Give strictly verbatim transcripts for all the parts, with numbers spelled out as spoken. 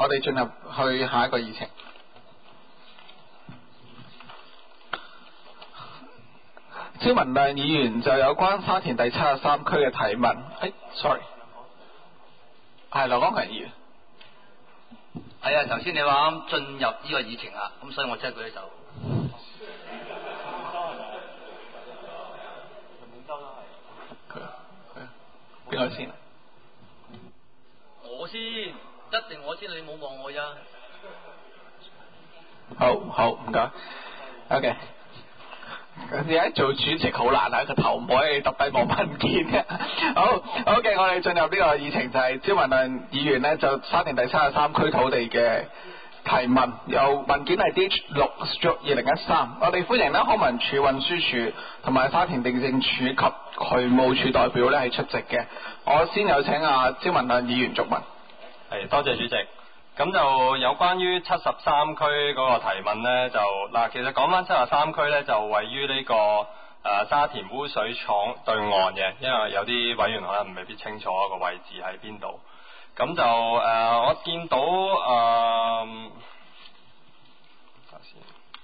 我哋進入去下一個議程。招文亮議員就有關沙田第七十三區嘅提問。誒 ，sorry， 係劉光強議員。 係啊，頭先你話啱進入呢個議程啦，咁所以我即刻舉起手。 佢佢邊個先？ 我先，一定我先，你冇望我咋？ 好好唔該。OK。而家做主席好難啊，個頭唔可以揼低望文件嘅。好 ，OK， 我哋進入呢個議程就係招文亮議員呢，就沙田第七十三區土地嘅提問，有文件係 D H 六 二零一三，我哋歡迎呢康文署、運輸署同埋沙田地政署及渠務署代表呢係出席嘅。我先有請阿招文亮議員續問。 係，多謝主席。咁就有關於七十三區嗰個提問呢，就嗱，其實講翻七十三區呢，就位於呢、這個誒、呃、沙田污水廠對岸嘅，因為有啲委員可能未必清楚個位置喺邊度。咁就誒、呃，我見到誒，睇下先，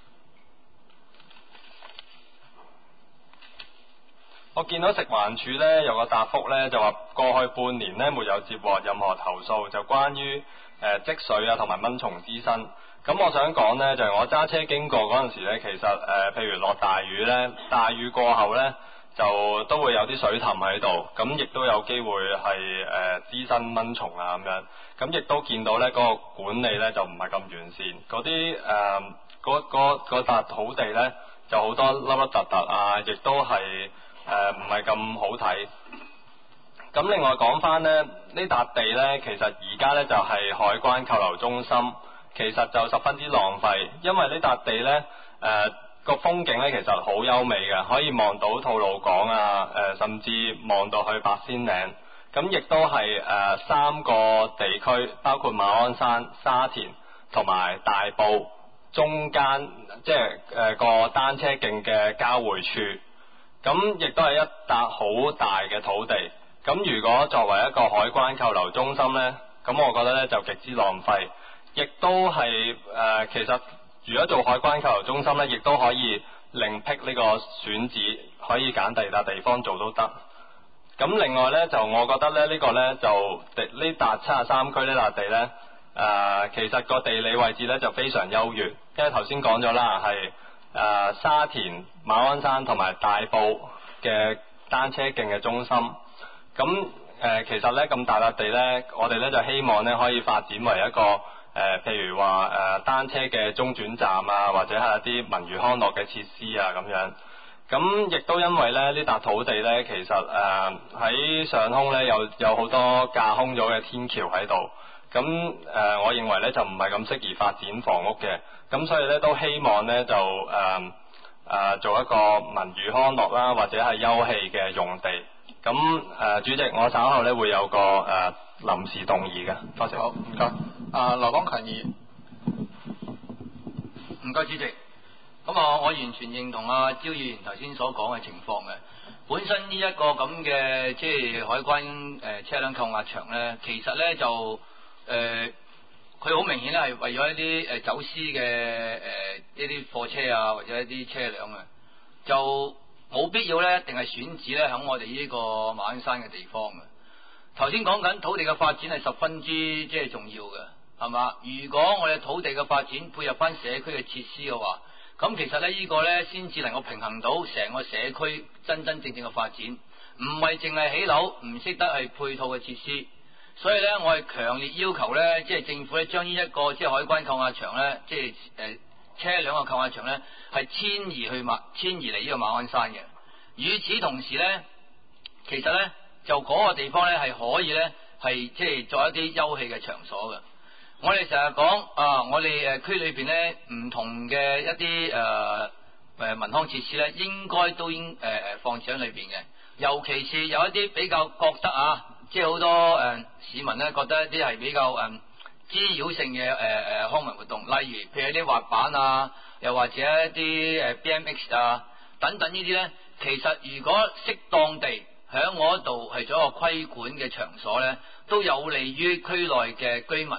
我見到食環署呢，有個答覆呢，就話過去半年呢，沒有接獲任何投訴，就關於誒積水啊同埋蚊蟲滋生。咁我想講呢，就係、是、我揸車經過嗰陣時呢，其實誒、呃、譬如落大雨呢，大雨過後呢，就都會有啲水凼喺度，咁亦都有機會係誒滋生蚊蟲啊咁樣。咁亦都見到呢嗰、那個管理呢，就唔係咁完善，嗰啲誒嗰嗰嗰笪土地呢，就好多凹凹凸凸啊，亦都係誒唔係咁好睇。咁另外講翻呢，呢笪地呢，其實而家呢就係海關扣留中心，其實就十分之浪費，因為呢笪地呢，誒、呃、個風景呢其實好優美嘅，可以望到吐露港啊，誒、呃、甚至望到去八仙嶺，咁亦都係誒、呃、三個地區，包括馬鞍山、沙田同埋大埔中間，即係誒個單車徑嘅交匯處，咁亦都係一笪好大嘅土地。咁如果作為一個海關扣留中心呢，咁我覺得呢就極之浪費，亦都係誒、呃、其實如果做海關扣留中心呢，亦都可以另闢呢個選址，可以揀第二笪地方做都得。咁另外呢，就我覺得咧呢、呢個呢，就呢笪七十三區呢笪地呢，誒、呃、其實個地理位置呢就非常優越，因為頭先講咗啦，係誒沙田、馬鞍山同埋大埔嘅單車徑嘅中心。咁誒、呃，其實咧咁大笪地咧，我哋咧就希望咧可以發展為一個誒、呃，譬如話誒、呃、單車嘅中轉站啊，或者係一啲文娛康樂嘅設施啊咁樣。咁亦都因為咧呢笪土地咧，其實誒喺、呃、上空咧有有好多架空咗嘅天橋喺度。咁誒、呃，我認為咧就唔係咁適宜發展房屋嘅。咁所以咧都希望咧就誒誒、呃呃、做一個文娛康樂啦，或者係休憩嘅用地。咁誒、呃，主席，我稍後咧會有個誒、呃、臨時動議嘅，多謝。 好，唔該。啊，羅光強議員， 唔該主席。咁啊，我完全認同阿招議員頭先所講嘅情況嘅。本身呢一個咁嘅即係海關誒、呃、車輛扣押場咧，其實咧就誒，佢、呃、好明顯咧係為咗一啲誒、呃、走私嘅誒、呃、一啲貨車啊，或者一啲車輛啊，就冇必要咧，一定係選址咧喺我哋呢個馬鞍山嘅地方嘅。頭先講緊土地嘅發展係十分之即係重要嘅，係嘛？如果我哋土地嘅發展配合翻社區嘅設施嘅話，咁其實咧呢個咧先至能夠平衡到成個社區真真正正嘅發展，唔係淨係起樓，唔識得係配套嘅設施。所以咧，我係強烈要求咧，即係政府咧將呢一個即係海關扣押場咧，即係誒。呃車輛嘅扣押場咧係遷移去馬遷移嚟呢個馬鞍山嘅。與此同時咧，其實咧就嗰個地方咧係可以咧係即係作一啲休憩嘅場所嘅。我哋成日講啊，我哋誒區裏邊咧唔同嘅一啲誒誒民康設施咧，應該都應誒誒、呃、放置喺裏邊嘅。尤其是有一啲比較覺得啊，即係好多誒、呃、市民咧覺得一啲係比較誒。呃滋擾性嘅誒誒康文活動，例如譬如一啲滑板啊，又或者一啲誒 B M X 啊等等呢啲咧，其實如果適當地喺我度係做一個規管嘅場所咧，都有利於區內嘅居民咧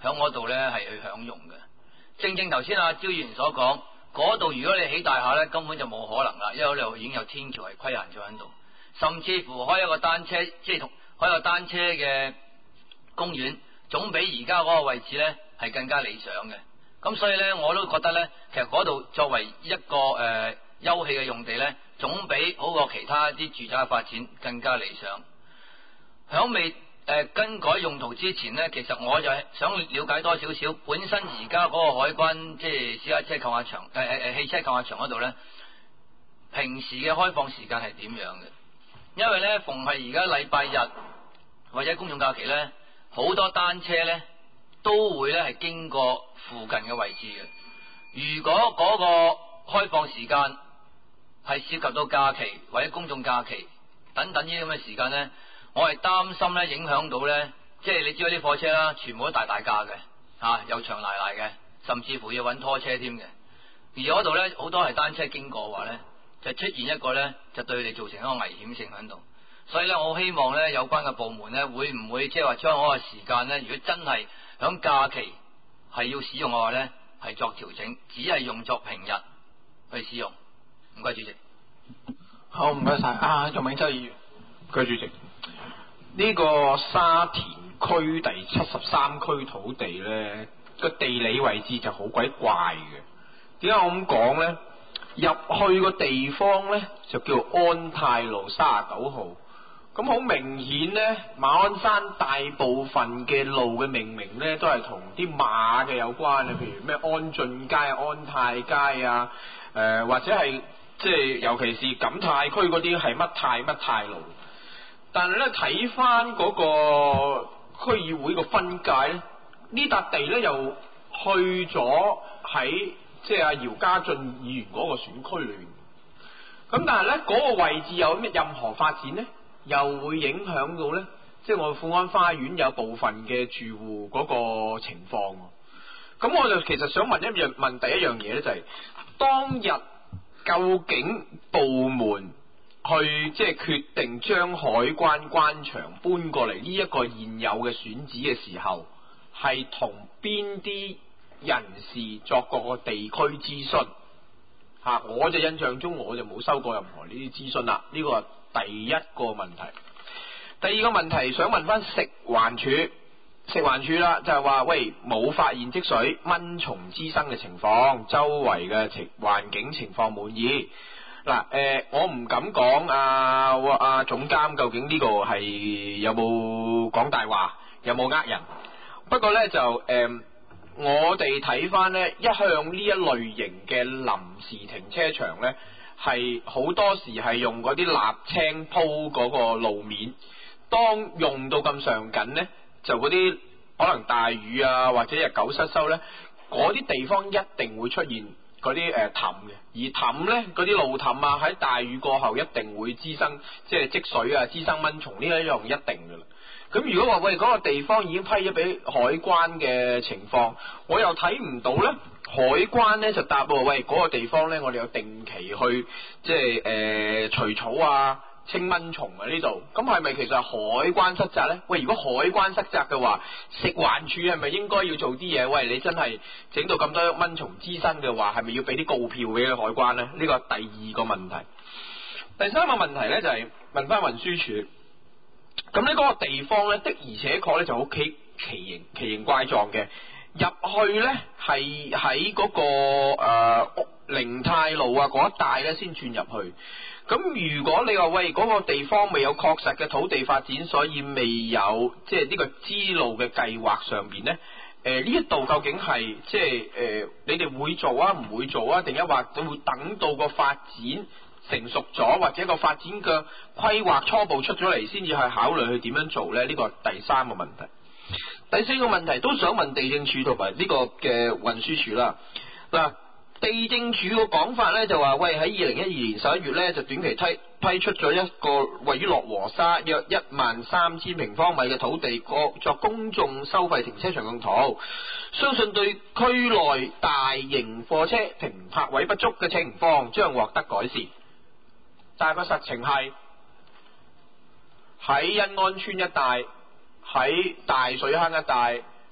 響嗰度呢係去享用嘅。正正頭先阿招議員所講，嗰度如果你起大廈呢，根本就冇可能啦，因為嗰度已經有天橋係規限咗喺度，甚至乎開一個單車，即係同開一個單車嘅公園，總比而家嗰個位置呢係更加理想嘅。咁所以呢，我都覺得呢，其實嗰度作為一個誒、呃、休憩嘅用地呢，總比好過其他啲住宅嘅發展更加理想。響未誒、呃、更改用途之前呢，其實我就係想了解多少少，本身而家嗰個海關即係私家車購物場誒誒誒汽車購物場嗰度呢，平時嘅開放時間係點樣嘅？因為呢，逢係而家禮拜日或者公眾假期呢，好多單車呢都會呢係經過附近嘅位置嘅。如果嗰個開放時間係涉及到假期或者公眾假期等等呢啲咁嘅時間呢，我係擔心咧影響到咧，即係你知道啲貨車啦，全部都大大架嘅，吓、啊、又長賴賴嘅，甚至乎要揾拖車添嘅。而嗰度咧好多係單車經過嘅話咧，就出現一個咧就對你造成一個危險性喺度。所以咧，我希望咧有關嘅部門咧會唔會即係話將嗰個時間咧，如果真係響假期係要使用嘅話咧，係作調整，只係用作平日去使用。唔該，主席。 好，唔該晒。啊，容銘洲議員。 唔該，主席。呢個沙田區第七十三區土地呢，個地理位置就好鬼怪嘅。點解我咁講呢？入去個地方呢，就叫安泰路三十九號。咁好明顯呢，馬鞍山大部分嘅路嘅命名呢，都係同啲馬嘅有關嘅，譬如咩安俊街、安泰街啊，誒、呃、或者係即係尤其是錦泰區嗰啲係乜泰乜泰路。但係咧睇翻嗰個區議會個分界咧，呢笪地咧又去咗喺即係阿姚家俊議員嗰個選區裏邊。咁但係咧嗰個位置有咩任何發展咧，又會影響到咧，即係我富安花園有部分嘅住戶嗰個情況。咁我就其實想問一樣問第一樣嘢咧，就係、是、當日究竟部門去即係決定將海關關場搬過嚟呢一個現有嘅選址嘅時候，係同邊啲人士作過個地區諮詢？吓、啊，我就印象中我就冇收過任何呢啲諮詢啦。呢個係第一個問題。第二個問題想問翻食環署，食環署啦，就係話喂，冇發現積水、蚊蟲滋生嘅情況，周圍嘅情環境情況滿意。嗱，誒、呃，我唔敢講啊，啊總監究竟呢個係有冇講大話，有冇呃人？不過呢，就誒、呃，我哋睇翻呢，一向呢一類型嘅臨時停車場呢，係好多時係用嗰啲瀝青鋪嗰個路面，當用到咁上緊呢，就嗰啲可能大雨啊，或者日久失修呢，嗰啲地方一定會出現嗰啲誒氹嘅，而氹咧嗰啲路氹啊，喺大雨過後一定會滋生即係積水啊，滋生蚊蟲呢一樣一定噶啦。咁如果話喂嗰、那個地方已經批咗俾海關嘅情況，我又睇唔到咧，海關咧就答喎，喂嗰、那個地方咧我哋有定期去即係誒除草啊、清蚊蟲啊呢度，咁係咪其實係海關失責咧？喂，如果海關失責嘅話，食環署係咪應該要做啲嘢？喂，你真係整到咁多蚊蟲滋生嘅話，係咪要俾啲告票俾海關咧？呢個係第二個問題。第三個問題咧就係、是、問翻運輸署，咁呢嗰個地方咧的而且確咧就好奇奇形奇形怪狀嘅，入去咧係喺嗰個誒寧泰路啊嗰一帶咧先轉入去。咁如果你話喂嗰、那個地方未有確實嘅土地發展，所以未有即係呢個支路嘅計劃上邊呢，誒呢一度究竟係即係誒、呃、你哋會做啊唔會做啊，定一話會等到個發展成熟咗，或者個發展嘅規劃初步出咗嚟，先至去考慮去點樣做呢？呢、這個係第三個問題。第四個問題都想問地政署同埋呢個嘅運輸署啦。嗱。地政署個講法咧就話，喂喺二零一二年十一月咧就短期批批出咗一個位於樂和沙約一萬三千平方米嘅土地，個作公眾收費停車場用途，相信對區內大型貨車停泊位不足嘅情況將獲得改善。但係個實情係喺欣安邨一帶、喺大水坑一帶、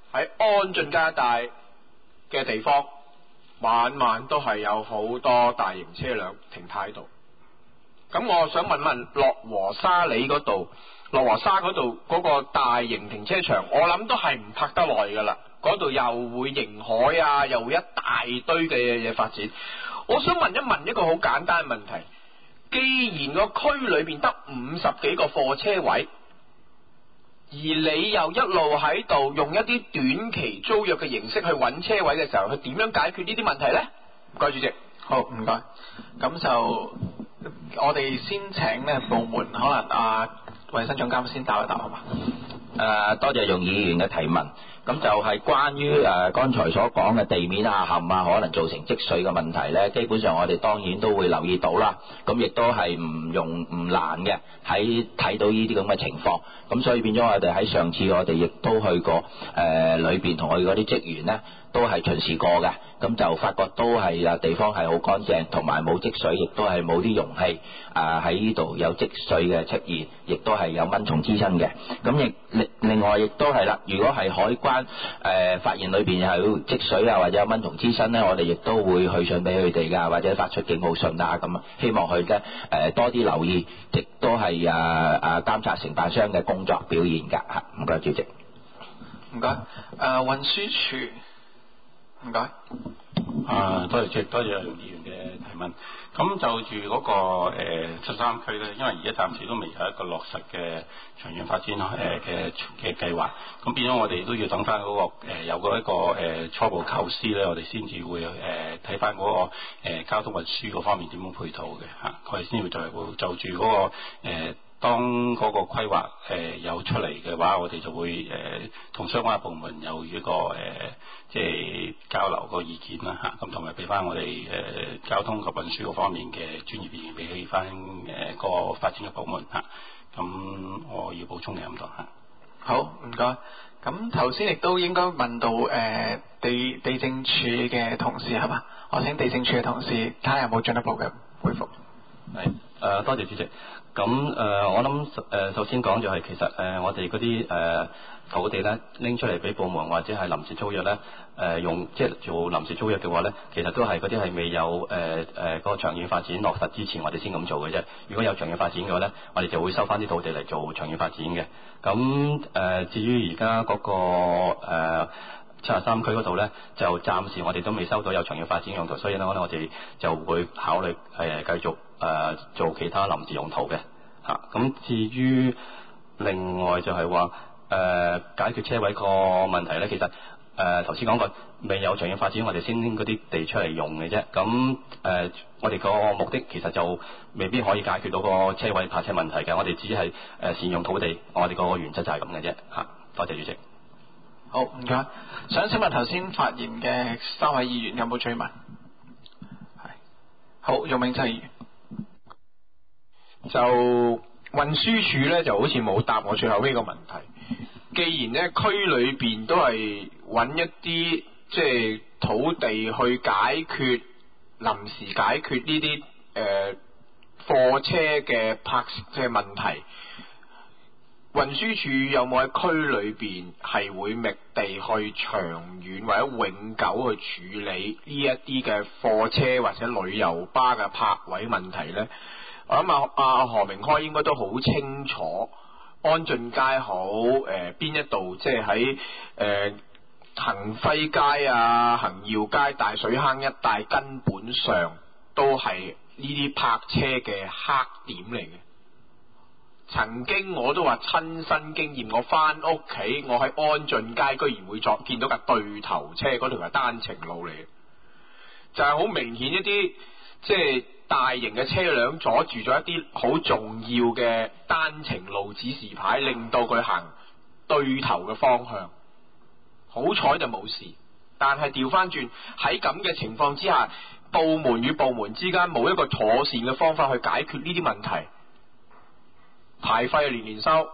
喺安俊街一帶嘅地方，晚晚都係有好多大型車輛停喺度。咁我想問問樂和沙里嗰度，樂和沙嗰度嗰個大型停車場，我諗都係唔泊得耐噶啦。嗰度又會迎海啊，又會一大堆嘅嘢發展。我想問一問一個好簡單嘅問題，既然個區裏邊得五十幾個貨車位，而你又一路喺度用一啲短期租約嘅形式去揾車位嘅時候，佢點樣解決呢啲問題呢？唔該，主席。 好，唔該。咁就我哋先請呢部門，可能啊衞生總監先答一答好嘛？ 誒、呃，多謝容議員嘅提問。咁就係關於誒、呃、剛才所講嘅地面下陷啊，可能造成積水嘅問題呢，基本上我哋當然都會留意到啦。咁亦都係唔容唔難嘅，喺睇到呢啲咁嘅情況。咁所以變咗我哋喺上次我哋亦都去過誒裏邊同我哋嗰啲職員呢，都係巡視過嘅。咁就發覺都係啊地方係好乾淨，同埋冇積水，亦都係冇啲容器啊喺呢度有積水嘅出現，亦都係有蚊蟲滋生嘅。咁亦另另外亦都係啦，如果係海關誒、呃、發現裏邊有積水啊，或者有蚊蟲滋生呢，我哋亦都會去信俾佢哋㗎，或者發出警告信啊咁啊，希望佢咧誒多啲留意，亦都係啊啊監察承辦商嘅工作表現㗎嚇。唔該，主席。 唔該。誒、呃、運輸署。唔該。 啊，多謝主席，多謝容議員嘅提問。咁就住嗰、那個誒七三區咧，因為而家暫時都未有一個落實嘅長遠發展誒嘅嘅計劃，咁變咗我哋都要等翻嗰個誒、呃、有嗰一個誒、呃、初步構思咧，我哋先至會誒睇翻嗰個、呃、交通運輸嗰方面點樣配套嘅嚇，我哋先會再會就住嗰、那個誒。呃當嗰個規劃誒、呃、有出嚟嘅話，我哋就會誒同、呃、相關嘅部門有一個誒、呃、即係交流個意見啦嚇，咁同埋俾翻我哋誒、呃、交通及運輸嗰方面嘅專業意見俾翻誒個發展嘅部門嚇。咁、啊、我要補充嘅咁多嚇。 好，唔該。咁頭先亦都應該問到誒、呃、地地政處嘅同事係嘛？我請地政處嘅同事睇下有冇進一步嘅回覆。 係誒、呃，多謝主席。咁誒、呃，我諗誒、呃，首先講就係其實誒、呃，我哋嗰啲誒土地咧拎出嚟俾部門或者係臨時租約咧，誒、呃、用即係做臨時租約嘅話咧，其實都係嗰啲係未有誒誒嗰個長遠發展落實之前，我哋先咁做嘅啫。如果有長遠發展嘅話咧，我哋就會收翻啲土地嚟做長遠發展嘅。咁誒、呃，至於而家嗰個誒七十三區嗰度咧，就暫時我哋都未收到有長遠發展用途，所以咧，我哋我哋就會考慮誒繼續誒、呃、做其他臨時用途嘅嚇。咁、啊、至於另外就係話誒解決車位個問題咧，其實誒頭先講過未有長遠發展，我哋先拎嗰啲地出嚟用嘅啫。咁誒、呃、我哋個目的其實就未必可以解決到個車位泊車問題嘅，我哋只係誒善用土地，我哋個原則就係咁嘅啫嚇。多謝主席。 好，唔該。想請問頭先發言嘅三位議員有冇追問？係。好，容明濟議員。 就運輸署咧就好似冇答我最後呢個問題。既然咧區裏邊都係揾一啲即係土地去解決臨時解決呢啲誒貨車嘅泊車問題。運輸署有冇喺區裏邊係會覓地去長遠或者永久去處理呢一啲嘅貨車或者旅遊巴嘅泊位問題呢？我諗啊，阿何明開應該都好清楚，安俊街好誒邊一度，即係喺誒恒輝街啊、恒耀街、大水坑一帶，根本上都係呢啲泊車嘅黑點嚟嘅。曾經我都話親身經驗，我翻屋企，我喺安俊街居然會作見到架對頭車，嗰條係單程路嚟嘅，就係好明顯一啲即係大型嘅車輛阻住咗一啲好重要嘅單程路指示牌，令到佢行對頭嘅方向。好彩就冇事，但係調翻轉喺咁嘅情況之下，部門與部門之間冇一個妥善嘅方法去解決呢啲問題。牌費年年收，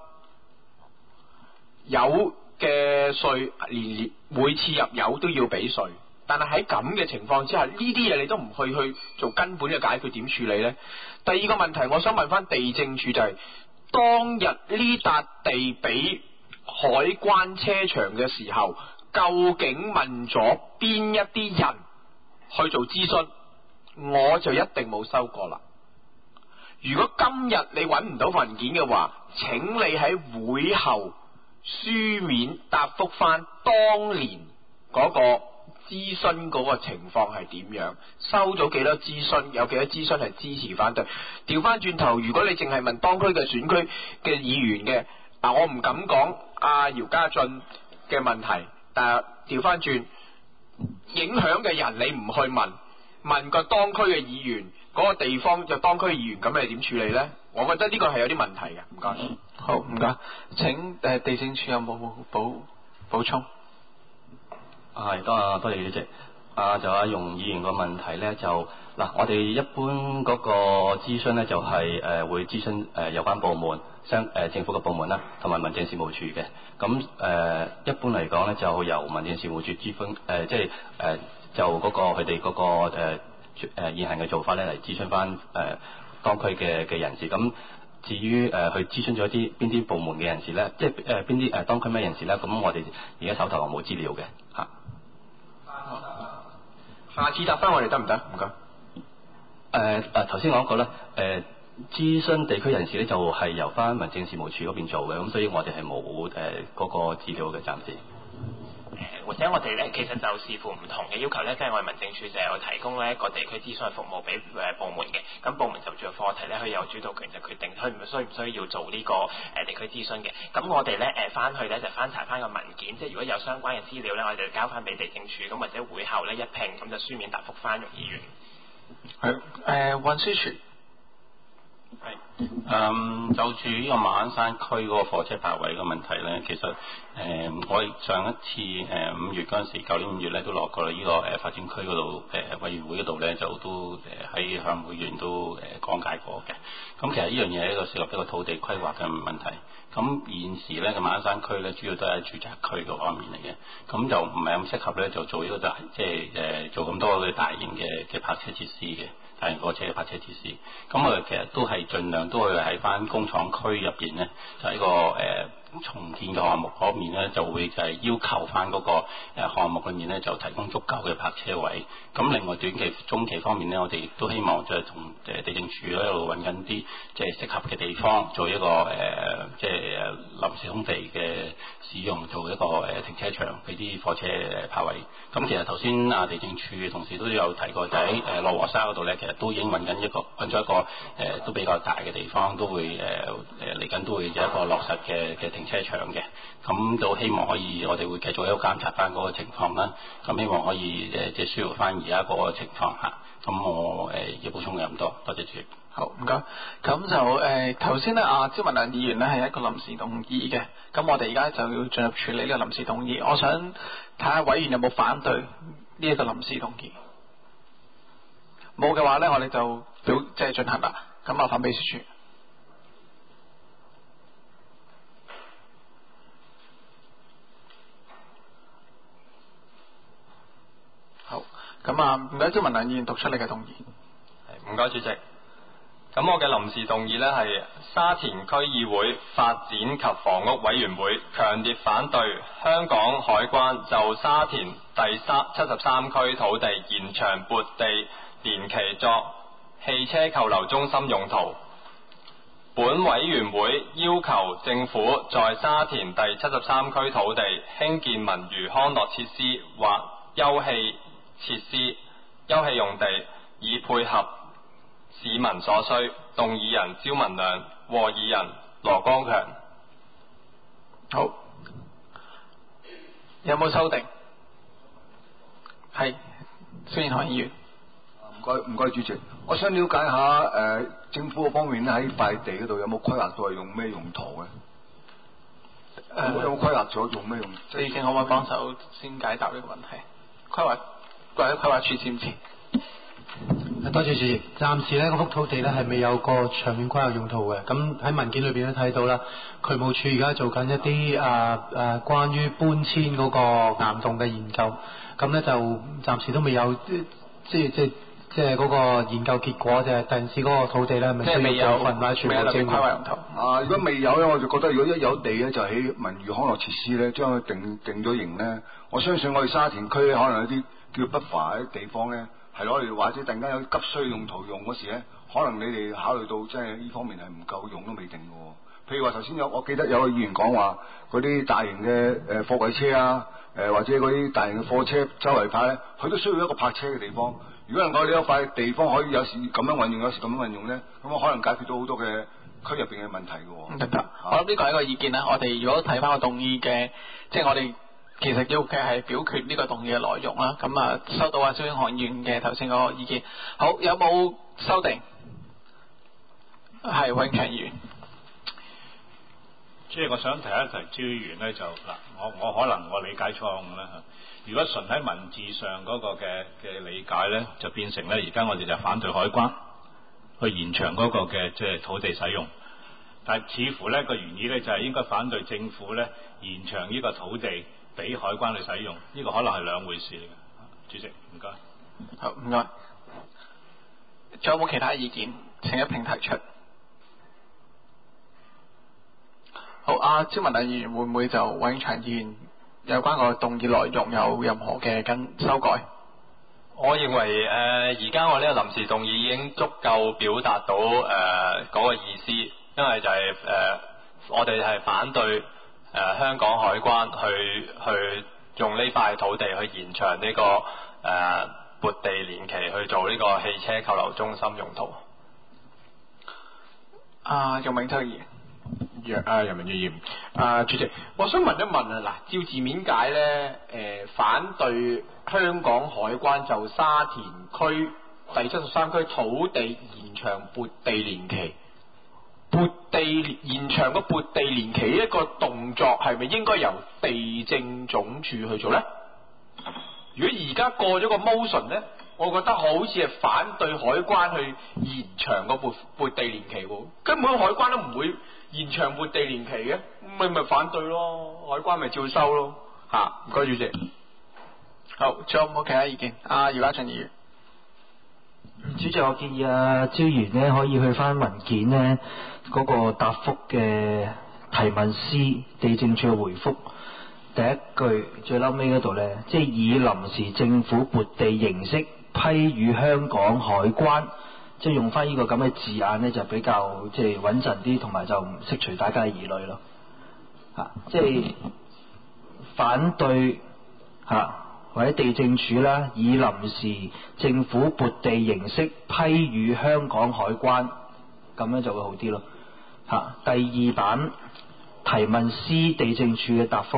油嘅稅年年每次入油都要俾稅，但係喺咁嘅情況之下，呢啲嘢你都唔去去做根本嘅解決，點處理呢？第二個問題，我想問翻地政處就係、是、當日呢笪地俾海關車場嘅時候， 究竟問咗邊一啲人去做諮詢，我就一定冇收過啦。如果今日你揾唔到文件嘅話，請你喺會後書面答覆翻當年嗰個諮詢嗰個情況係點樣，收咗幾多諮詢，有幾多諮詢係支持反對。調翻轉頭，如果你淨係問當區嘅選區嘅議員嘅，嗱我唔敢講阿姚家俊嘅問題，但係調翻轉影響嘅人你唔去問，問個當區嘅議員嗰、那個地方就當區議員，咁你點處理呢？我覺得呢個係有啲問題嘅。唔該。 好，唔該。請誒地政處有冇補補充？ 係多啊，多謝主席。啊，就阿容議員個問題咧，就嗱，我哋一般嗰個諮詢咧，就係、是、誒、呃、會諮詢誒有關部門、相誒、呃、政府嘅部門啦，同埋民政事務處嘅。咁誒、呃、一般嚟講咧，就由民政事務處諮詢誒，即係誒就嗰、那個佢哋嗰個誒誒、呃、現行嘅做法咧，嚟諮詢翻誒當區嘅嘅人士。咁至於誒、呃、去諮詢咗啲邊啲部門嘅人士咧，即係誒邊啲誒當區咩人士咧？咁我哋而家手頭冇資料嘅嚇。 下次答翻我哋得唔得？唔該。 誒誒頭先講過咧，誒諮詢地區人士咧就係由翻民政事務處嗰邊做嘅，咁所以我哋係冇誒嗰個資料嘅暫時。 或者我哋咧，其實就視乎唔同嘅要求咧，即係我哋民政處就有提供咧一個地區諮詢嘅服務俾誒部門嘅，咁部門就住個課題咧，佢有主導權就決定佢唔需唔需要做呢個誒地區諮詢嘅。咁我哋咧誒翻去咧就翻查翻個文件，即係如果有相關嘅資料咧，我哋就交翻俾地政處，咁或者會後咧一拼咁就書面答覆翻容議員。 係誒運輸署。 係，嗯，就住呢個馬鞍山區嗰個火車泊位嘅問題咧，其實誒、呃、我哋上一次誒五、呃、月嗰陣時，舊年五月咧都落過呢、這個誒、呃、發展區嗰度誒委員會嗰度咧，就都誒喺向會員都誒、呃、講解過嘅。咁其實呢樣嘢係一個涉及一個土地規劃嘅問題。咁現時咧嘅馬鞍山區咧，主要都係住宅區嗰方面嚟嘅，咁就唔係咁適合咧，就做呢個大即係誒做咁多嘅大型嘅嘅泊車設施嘅。大型貨車嘅泊車設施，咁我哋其實都係盡量都會喺翻工廠區入邊咧，就喺個誒、呃、重建嘅項目嗰面咧，就會就係要求翻嗰個誒項目裏面咧，就提供足夠嘅泊車位。咁另外短期、中期方面咧，我哋亦都希望就係同誒地政處喺度揾緊啲即係適合嘅地方，做一個誒即係臨時空地嘅使用，做一個誒停車場俾啲貨車誒泊位。咁其實頭先啊地政處嘅同事都有提過，就喺誒落禾沙嗰度咧，其實都已經揾緊一個揾咗一個誒、呃、都比較大嘅地方，都會誒誒嚟緊都會有一個落實嘅嘅停車場嘅。咁就希望可以我哋會繼續喺度監察翻嗰個情況啦。咁希望可以誒即係舒緩翻而家嗰個情況嚇。咁我誒、呃、要補充嘅咁多，多謝主席。 好，唔該。咁就誒頭先咧，阿招文亮議員咧係一個臨時動議嘅，咁我哋而家就要進入處理呢個臨時動議。我想睇下委員有冇反對呢一個臨時動議。冇嘅話咧，我哋就表即係進行啦。咁麻煩秘書處。好，咁啊，唔該，招文亮議員讀出你嘅動議。 唔該，主席。咁我嘅臨時動議呢係沙田區議會發展及房屋委員會強烈反對香港海關就沙田第三七十三區土地延長撥地年期作汽車扣留中心用途。本委員會要求政府在沙田第七十三區土地興建文娛康樂設施或休憩設施、休憩用地，以配合市民所需。動議人招文亮，和議人羅光強。 好，有冇修訂？係，孫燕海議員。 唔該唔該，主席，我想了解下誒、呃、政府嗰方面咧喺塊地嗰度有冇規劃到係用咩用途嘅？誒、呃，有冇規劃咗用咩用？ 地政可唔可以幫手先解答呢個問題？規劃或者規劃處知唔知？ 多謝主席。暫時呢嗰幅土地呢係未有個長遠規劃用途嘅。咁喺文件裏邊都睇到啦，渠務署而家做緊一啲啊啊關於搬遷嗰個岩洞嘅研究。咁呢就暫時都未有即係即係即係嗰個研究結果就係第陣時嗰個土地咧，係咪需要部分或者全部徵用？ 啊，如果未有咧，我就覺得如果一有地咧，就喺文娛康樂設施咧，將佢定定咗型咧，我相信我哋沙田區咧，可能有啲叫不乏啲地方咧，係攞嚟或者突然間有急需用途用嗰時咧，可能你哋考慮到即係呢方面係唔夠用都未定嘅喎。譬如話頭先有，我記得有個議員講話嗰啲大型嘅誒貨櫃車啊，誒、呃、或者嗰啲大型嘅貨車周圍泊咧，佢都需要一個泊車嘅地方。如果能夠呢一塊地方可以有時咁樣運用，有時咁樣運用咧，咁我可能解決到好多嘅區入邊嘅問題嘅喎。 明白。我諗呢個係一個意見啦。我哋如果睇翻個動議嘅，即係我哋其實要嘅係表決呢個動議嘅內容啦。咁啊，收到啊蕭永航議員嘅頭先嗰個意見。好，有冇修訂？係永祥議員。 即係我想提一提招議員咧，就嗱，我我可能我理解錯誤啦嚇。如果純喺文字上嗰個嘅嘅理解咧，就變成咧，而家我哋就反對海關去延長嗰個嘅即係土地使用，但係似乎咧個原意咧就係應該反對政府咧延長呢個土地俾海關去使用，呢個可能係兩回事嚟嘅。主席，唔該。 好，唔該。仲有冇其他意見？請一併提出。好，阿招文亮議員會唔會就永祥議員有關個動議內容有任何嘅跟修改？ 我認為誒而家我呢個臨時動議已經足夠表達到誒嗰、呃那個意思，因為就係、是、誒、呃、我哋係反對誒、呃、香港海關去去用呢塊土地去延長呢、這個誒撥、呃、地年期去做呢個汽車扣留中心用途。 啊，楊永秋議員。 楊啊楊文議員，啊主席，我想問一問啊，嗱，照字面解咧，誒、呃、反對香港海關就沙田區第七十三區土地延長撥地年期，撥地延長個撥地年期一個動作係咪應該由地政總署去做咧？如果而家過咗個 motion 咧，我覺得好似係反對海關去延長個撥撥地年期喎，根本海關都唔會延長撥地年期嘅，咪咪反對咯，海關咪照收咯，嚇，唔該主席。 好，仲有冇其他意見？阿姚家俊議員。 主席，我建議阿招員咧可以去翻文件咧嗰、那個答覆嘅提問詩，地政處嘅回覆第一句最嬲尾嗰度咧，即係以臨時政府撥地形式批予香港海關，即係用翻呢個咁嘅字眼咧，就比較即係穩陣啲，同埋就唔釋除大家嘅疑慮咯。嚇、啊，即係反對嚇、啊、或者地政署啦，以臨時政府撥地形式批予香港海關，咁樣就會好啲咯。嚇、啊，第二版提問詩地政署嘅答覆。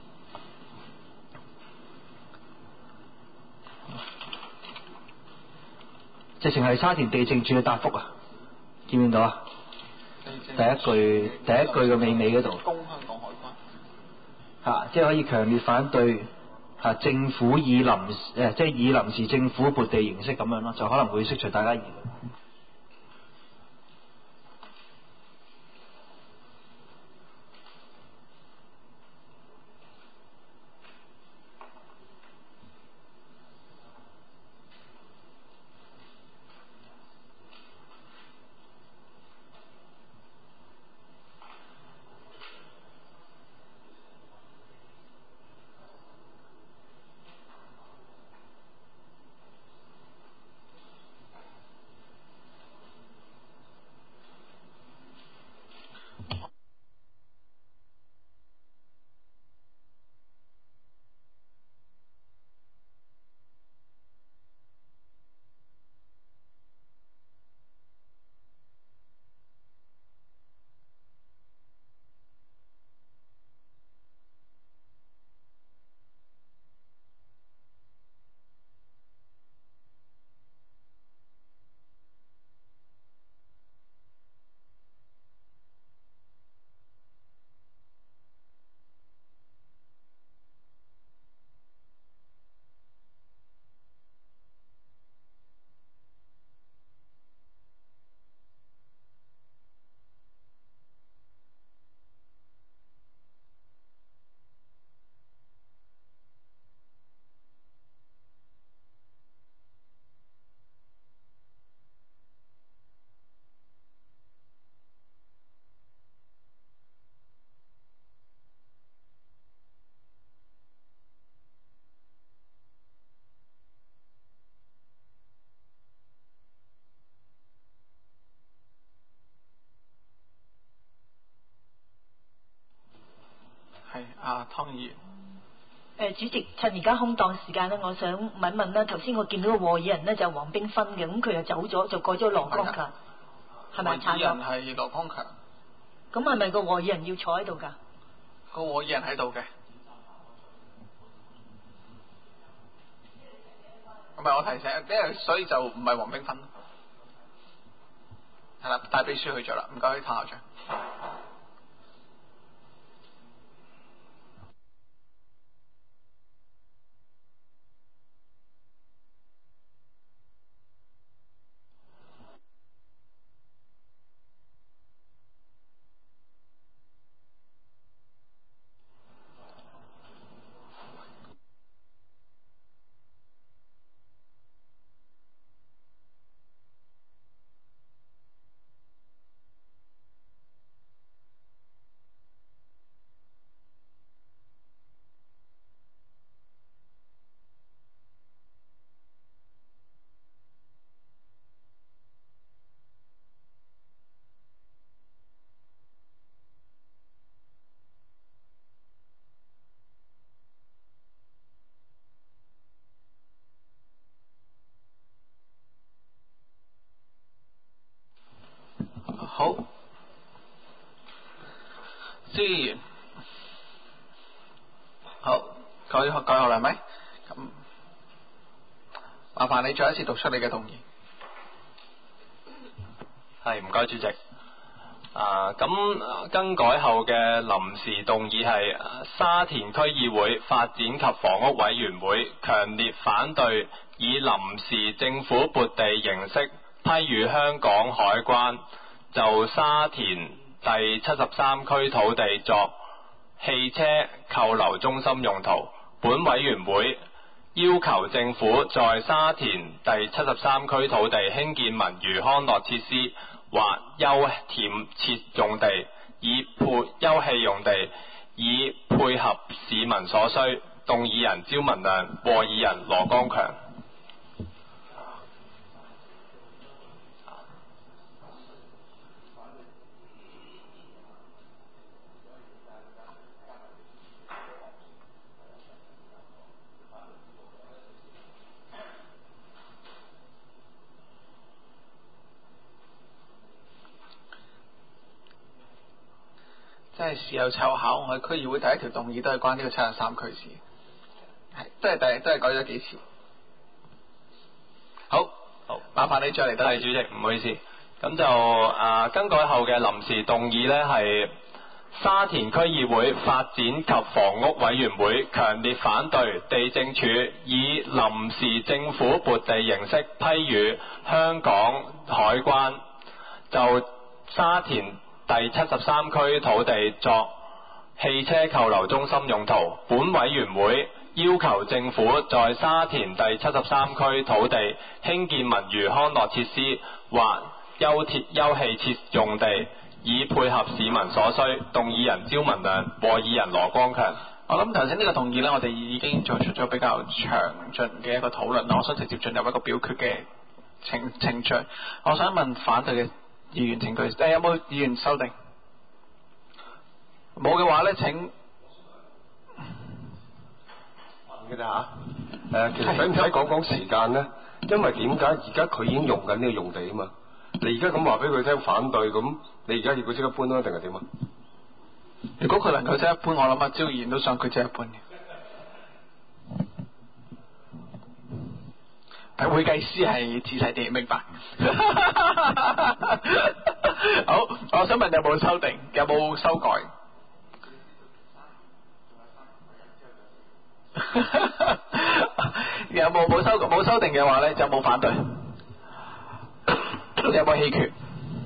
直情係沙田地政處嘅答覆啊，見唔見到啊？第一句第一句嘅尾尾嗰度， 供香港海關嚇、啊，即係可以強烈反對嚇、啊、政府以臨誒，即係以臨時政府撥地形式咁樣咯，就可能會釋除大家疑慮。 議員。 誒、主席，趁而家空檔時間咧，我想問一問啦。頭先我見到個和議人咧就係黃冰芬嘅，咁佢又走咗，就改咗羅光強，係咪和議人係羅光強。 咁係咪個和議人要坐喺度㗎？ 個和議人喺度嘅。唔係我提醒，因為所以就唔係黃冰芬。係啦，大秘書去咗啦，唔該，譚校長。好，資源，好，改改好啦，係咪？咁麻煩你再一次讀出你嘅動議。 係，唔該主席。啊，咁更改後嘅臨時動議係沙田區議會發展及房屋委員會強烈反對以臨時政府撥地形式批予香港海關就沙田第七十三區土地作汽車扣留中心用途。本委員會要求政府在沙田第七十三區土地興建文娛康樂設施或休憩設用地，以配休憩用地，以配合市民所需。動議人招文亮，和議人羅光強。 真係事有湊巧，我喺區議會第一條動議都係關呢個七十三區事，係都係第都係改咗幾次。好，好，麻煩你再嚟多。 係主席，唔好意思。咁就啊，更改後嘅臨時動議呢係沙田區議會發展及房屋委員會強烈反對地政署以臨時政府撥地形式批予香港海關就沙田第七十三區土地作汽車扣留中心用途。本委員會要求政府在沙田第七十三區土地興建文娛康樂設施或休憩休憩設用地，以配合市民所需。動議人招文亮，和議人羅光強。 我諗頭先呢個動議呢，我哋已經做出咗比較詳盡嘅一個討論啦。我想直接進入一個表決嘅程程序。我想問反對嘅議員請舉手。誒，有冇議員修訂？冇嘅話呢，請問嘅啫嚇。誒，其實使唔使講講時間呢？因為點解而家佢已經用緊呢個用地啊嘛？你而家咁話俾佢聽反對，咁你而家要佢即刻搬啦，定係點啊？ 如果佢能夠即刻搬，我諗阿招議員都想佢即刻搬嘅。係會計師係仔細啲，明白。好，我想問有冇修訂，有冇修改？有冇冇修冇修訂嘅話咧，就冇反對。有冇棄權？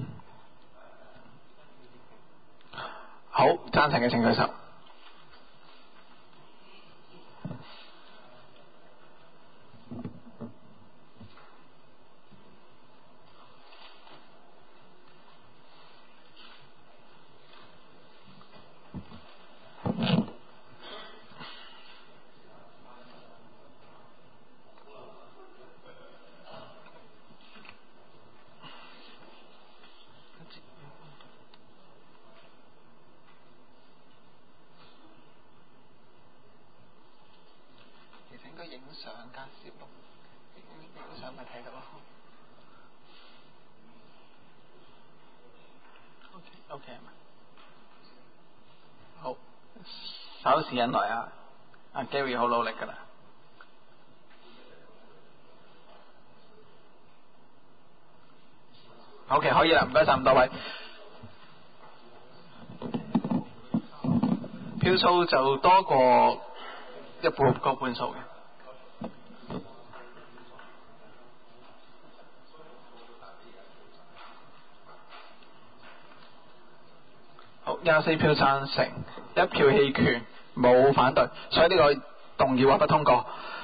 好，贊成嘅請舉手。 影相加攝錄，影相咪睇到咯。OK OK 係咪？好，稍時忍耐啊！阿 Gary 好努力㗎啦。OK 可以啦，唔該晒咁多位。票數就多過一半個半數嘅。好，廿四票贊成，一票棄權，冇反對，所以呢個動議獲得通過。